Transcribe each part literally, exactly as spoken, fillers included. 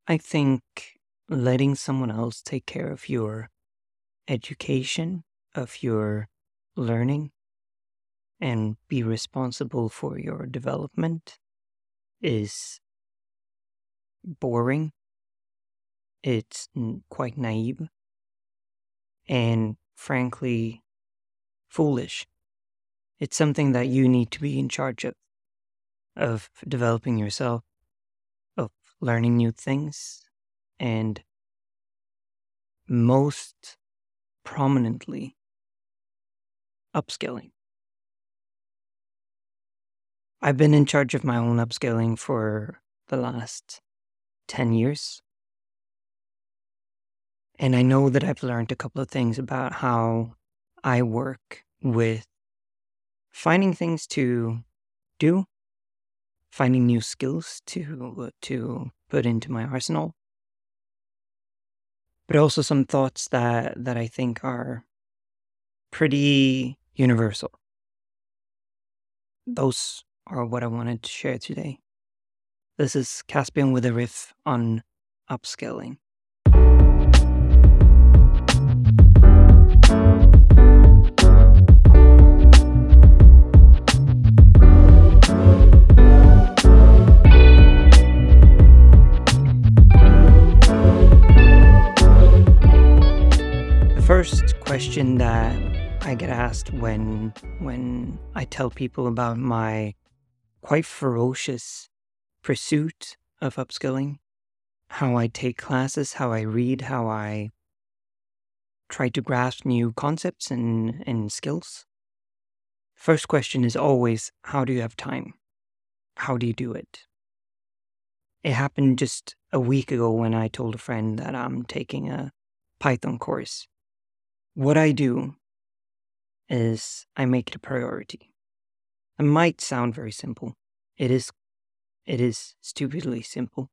I think letting someone else take care of your education, of your learning, and be responsible for your development is boring. It's n- quite naive and, frankly, foolish. It's something that you need to be in charge of, of developing yourself, of learning new things, and most prominently, upskilling. I've been in charge of my own upskilling for the last ten years. And I know that I've learned a couple of things about how I work with finding things to do, finding new skills to to put into my arsenal, but also some thoughts that that I think are pretty universal. Those are what I wanted to share today. This is Caspian with a riff on upskilling. The first question that I get asked when when I tell people about my quite ferocious pursuit of upskilling, how I take classes, how I read, how I try to grasp new concepts and, and skills. First question is always, how do you have time? How do you do it? It happened just a week ago when I told a friend that I'm taking a Python course. What I do is I make it a priority. It might sound very simple. It is it is stupidly simple.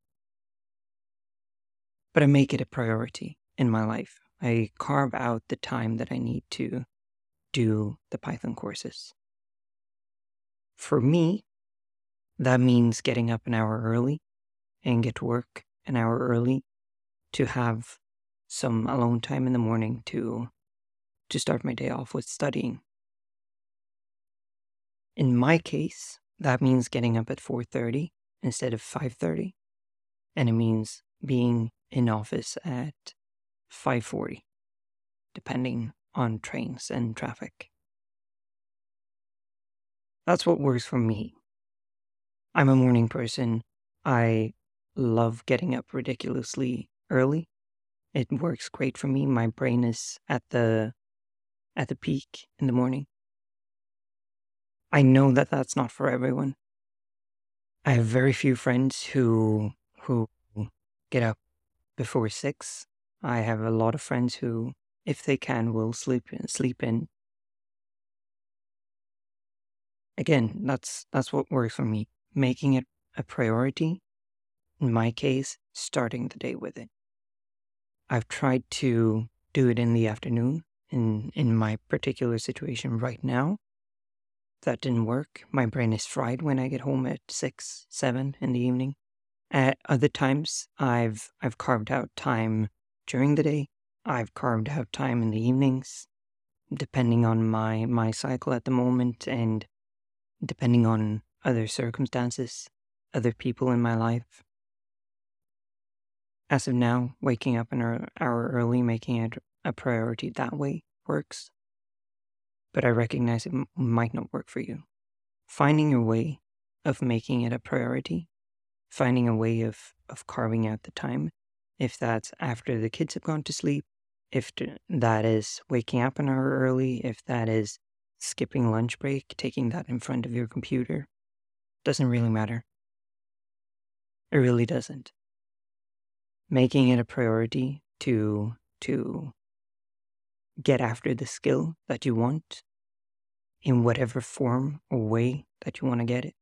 But I make it a priority in my life. I carve out the time that I need to do the Python courses. For me, that means getting up an hour early and get to work an hour early to have some alone time in the morning to to start my day off with studying. In my case, that means getting up at four thirty instead of five thirty, and it means being in office at five forty, depending on trains and traffic. That's what works for me. I'm a morning person. I love getting up ridiculously early. It works great for me. My brain is at the at the peak in the morning. I know that that's not for everyone. I have very few friends who who get up before six. I have a lot of friends who, if they can, will sleep in, sleep in. Again, that's that's what works for me. Making it a priority. In my case, starting the day with it. I've tried to do it in the afternoon. In in my particular situation right now, that didn't work. My brain is fried when I get home at six, seven in the evening. At other times, I've I've carved out time during the day. I've carved out time in the evenings, depending on my my cycle at the moment and depending on other circumstances, other people in my life. As of now, waking up an hour hour early, making it a priority that way works. But I recognize it m- might not work for you. Finding your way of making it a priority, finding a way of, of carving out the time, if that's after the kids have gone to sleep, if t- that is waking up an hour early, if that is skipping lunch break, taking that in front of your computer, doesn't really matter. It really doesn't. Making it a priority to to get after the skill that you want in whatever form or way that you want to get it,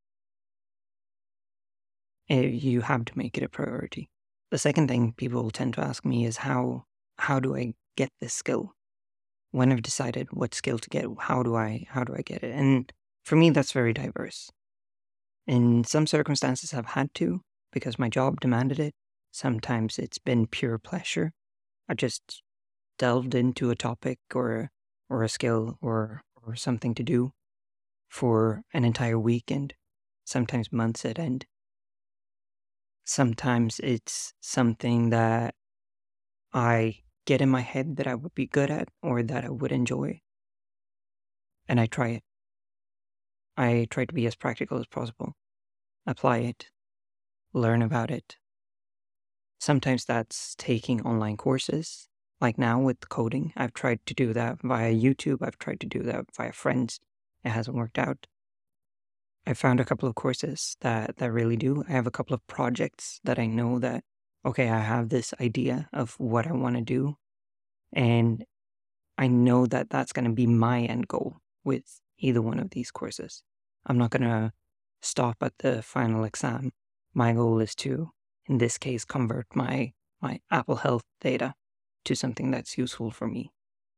eh, you have to make it a priority. The second thing people tend to ask me is how how do I get this skill? When I've decided what skill to get, how do I how do I get it? And for me, that's very diverse. In some circumstances, I've had to because my job demanded it. Sometimes it's been pure pleasure. I just delved into a topic or or a skill or or something to do for an entire weekend, sometimes months at end. Sometimes it's something that I get in my head that I would be good at or that I would enjoy, and I try it. I try to be as practical as possible, apply it, learn about it. Sometimes that's taking online courses. Like now with coding, I've tried to do that via YouTube. I've tried to do that via friends. It hasn't worked out. I found a couple of courses that, that really do. I have a couple of projects that I know that, okay, I have this idea of what I want to do. And I know that that's going to be my end goal with either one of these courses. I'm not going to stop at the final exam. My goal is to, in this case, convert my, my Apple Health data to something that's useful for me.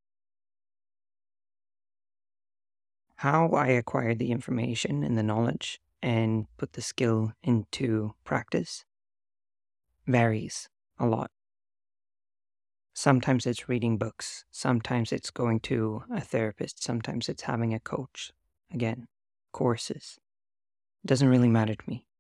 How I acquire the information and the knowledge and put the skill into practice varies a lot. Sometimes it's reading books. Sometimes it's going to a therapist. Sometimes it's having a coach. Again, courses. It doesn't really matter to me.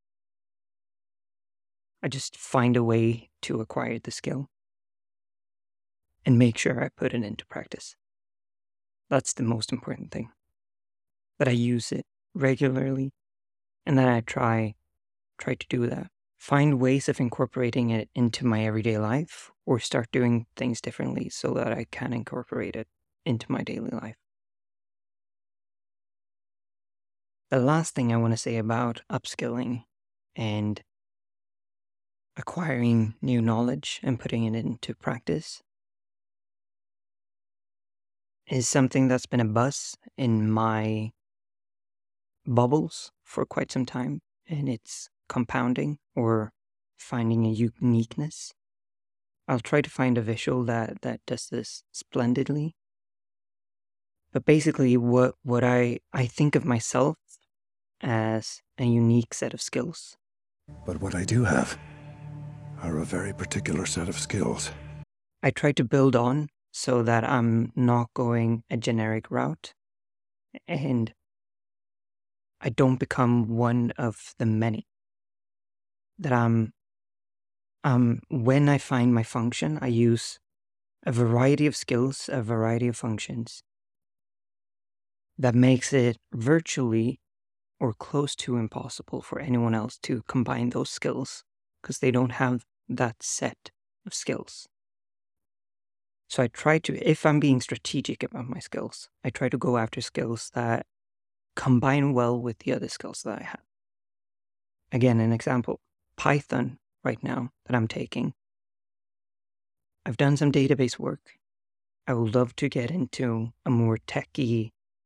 I just find a way to acquire the skill and make sure I put it into practice. That's the most important thing. That I use it regularly and that I try try to do that. Find ways of incorporating it into my everyday life or start doing things differently so that I can incorporate it into my daily life. The last thing I want to say about upskilling and acquiring new knowledge and putting it into practice is something that's been a buzz in my bubbles for quite some time, and it's compounding or finding a uniqueness. I'll try to find a visual that, that does this splendidly. But basically, what, what I, I think of myself as a unique set of skills. But what I do have are a very particular set of skills. I try to build on so that I'm not going a generic route and I don't become one of the many. That I'm, um, when I find my function, I use a variety of skills, a variety of functions that makes it virtually or close to impossible for anyone else to combine those skills because they don't have that set of skills. So I try to, if I'm being strategic about my skills, I try to go after skills that combine well with the other skills that I have. Again, an example, Python right now that I'm taking. I've done some database work. I would love to get into a more techie,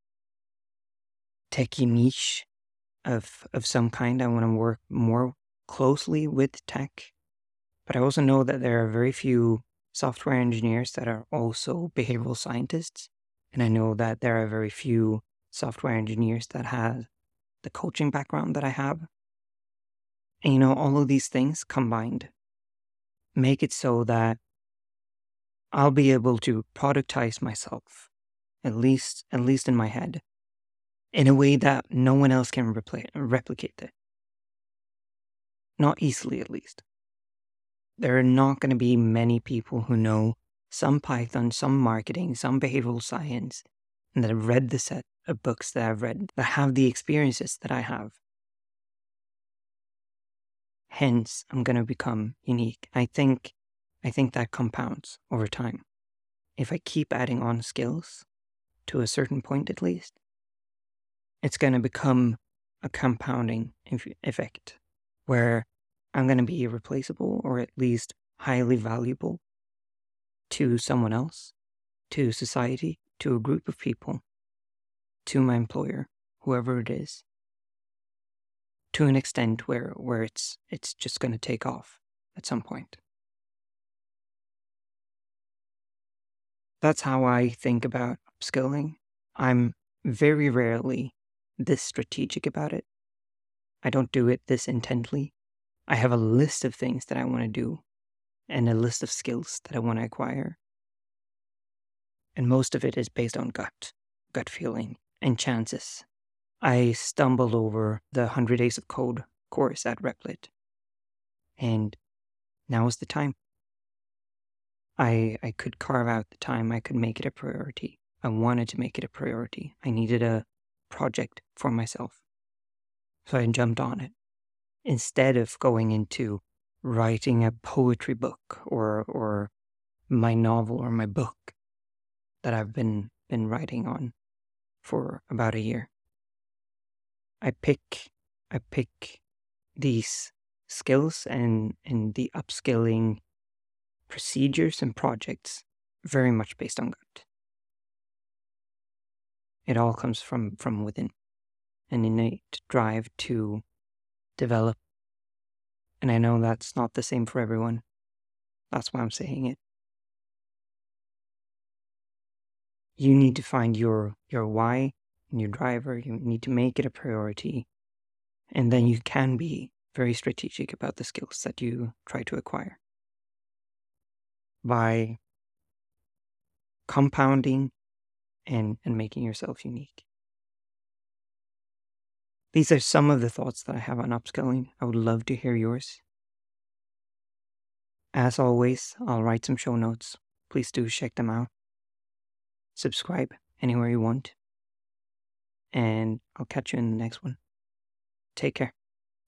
techie niche of, of some kind. I want to work more closely with tech. But I also know that there are very few software engineers that are also behavioral scientists. And I know that there are very few software engineers that have the coaching background that I have. And you know, all of these things combined make it so that I'll be able to productize myself, at least, at least in my head, in a way that no one else can repli- replicate it. Not easily, at least. There are not going to be many people who know some Python, some marketing, some behavioral science, and that have read the set of books that I've read, that have the experiences that I have. Hence, I'm going to become unique. I think, I think that compounds over time. If I keep adding on skills, to a certain point at least, it's going to become a compounding effect where I'm going to be irreplaceable or at least highly valuable to someone else, to society, to a group of people, to my employer, whoever it is, to an extent where, where it's it's just going to take off at some point. That's how I think about upskilling. I'm very rarely this strategic about it. I don't do it this intently. I have a list of things that I want to do and a list of skills that I want to acquire. And most of it is based on gut, gut feeling, and chances. I stumbled over the one hundred Days of Code course at Replit. And now is the time. I I could carve out the time. I could make it a priority. I wanted to make it a priority. I needed a project for myself. So I jumped on it. Instead of going into writing a poetry book or or my novel or my book that I've been been writing on for about a year. I pick I pick these skills and, and the upskilling procedures and projects very much based on gut. It all comes from, from within, an innate drive to develop. And I know that's not the same for everyone. That's why I'm saying it. You need to find your, your why and your driver. You need to make it a priority. And then you can be very strategic about the skills that you try to acquire. By compounding and, and making yourself unique. These are some of the thoughts that I have on upskilling. I would love to hear yours. As always, I'll write some show notes. Please do check them out. Subscribe anywhere you want. And I'll catch you in the next one. Take care.